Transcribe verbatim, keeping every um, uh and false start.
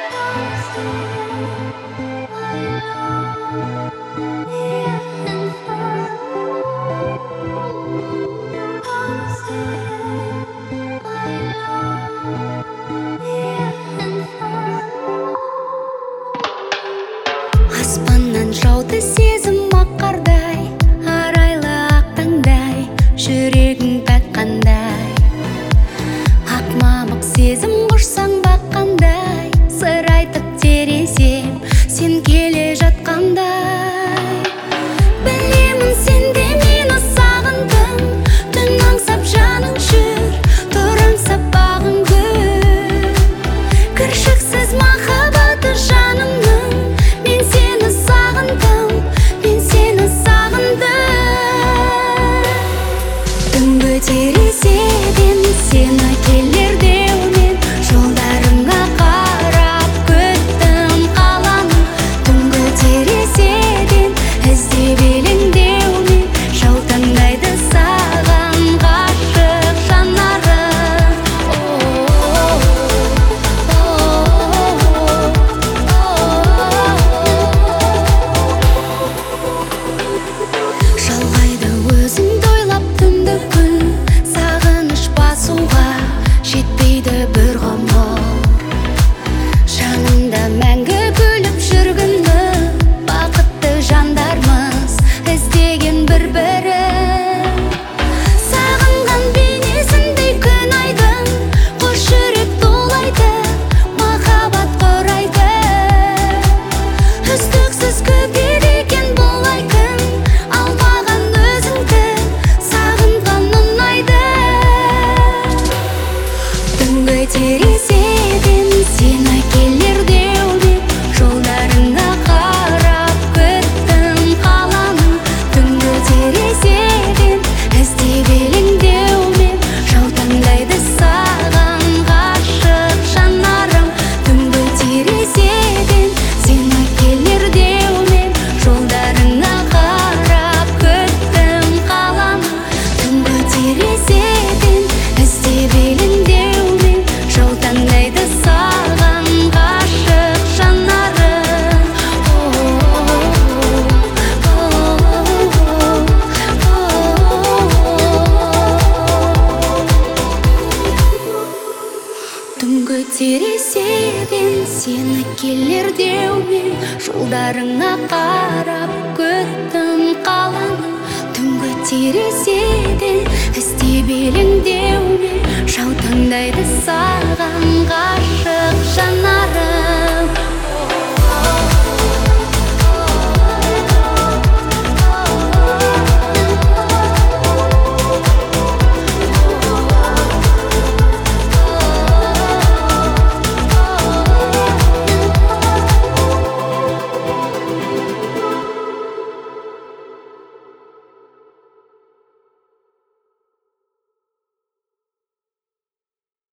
Аспаннан жауды сезім ақ қардай, арайлы ақ таңдай, жүрегің пәк қандай. Ақ мамық сезім құшсаң баққандай, сыр айтып терезем сен келе жатқандай. Білемін сен де мені сағындың, түн аңсап жаның жүр, тұр аңсап бағың гүл. Кіршіксіз махаббаты жанымның, мен сені сағындым, мен сені сағындым. Түнгі терезеден сені келер деумен, жолдарыңа қарап күттім қаланы. Түнгі терезеден іздеп елеңдеумен, жаутаңдайды саған ғашық жанарым. Жалғайды өзіңді ойлап түнді күн, сағыныш басуға жетпейді бір ғұмыр. Жанымда мәңгі күліп жүргіні, бақытты жандармыз іздеген бір-бірін. Сағынған бейнесіндей күн айдың, қос жүрек тулайды, махаббат құрайды. Үздіксіз көбейді екен бұлай күн, ал маған өзіңді сағынған ұнайды. Түнгі терезеден сені келер деумен, жолдарыңа қарап күттім қаланы. Түнгі терезеден іздеп елеңдеумен, жаутаңдайды саған ғашық жанарым. Түнгі терезеден сені келер деумен, жолдарыңа қарап күттім қаланы. Түнгі терезеден іздеп елеңдеумен, жаутаңдайды саған ғашық жанарым. Түнгі терезеден сені келер деумен, жолдарыңа қарап күттім қаланы. Түнгі терезеден іздеп елеңдеумен, жаутаңдайды саған